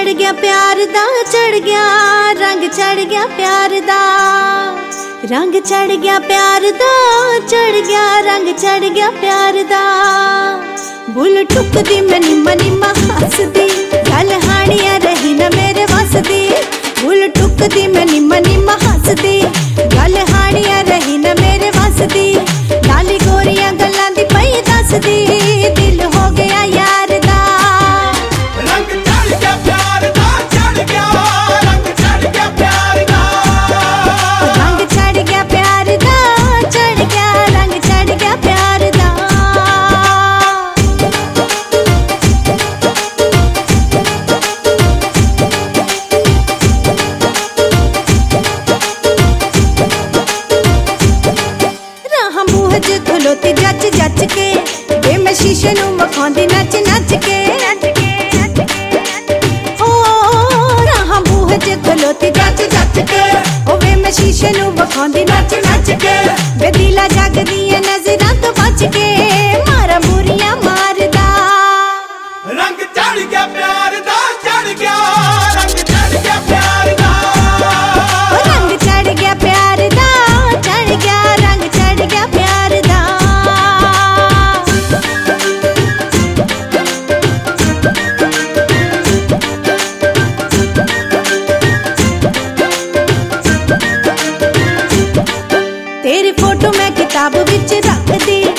चढ़ गया प्यार दा, चढ़ गया रंग, चढ़ गया प्यार दा रंग, चढ़ गया प्यार दा, चढ़ गया रंग, चढ़ गया प्यार दा। बुल टुकदी मैं निम्मा निम्मा हसदी, गल हानिया रही न मेरे वसदी। बुल टुकदी मैं निम्मा निम्मा हसदी, गल हानिया रही न मेरे वसदी। लाली गोरियां गल्लां दी पई दसदी, दिल हो गया यार दा। रंग चढ़ गया प्यार दा, चढ़ गया रंग, चढ़ गया प्यार दा। रंग चढ़ गया प्यार दा, चढ़ गया रंग, चढ़ गया प्यार दा। राह मूह च खलोती जच जच के, वे मैं शीशे नू वखांदी नच नच के। ओ राह मूह च खलोती जच जच के, ओ वे मैं शीशे नू वखांदी नच नच के। वे दिला जगदी है नजरां तो बच के, मारा बुरियां मारदा। रंग चढ़ गया प्यार दा, चढ़ गया रंग, चढ़ गया प्यार दा। रंग चढ़ गया प्यार दा, चढ़ गया रंग, चढ़ गया प्यार दा। तेरी फोटो मैं किताब विच रख दी,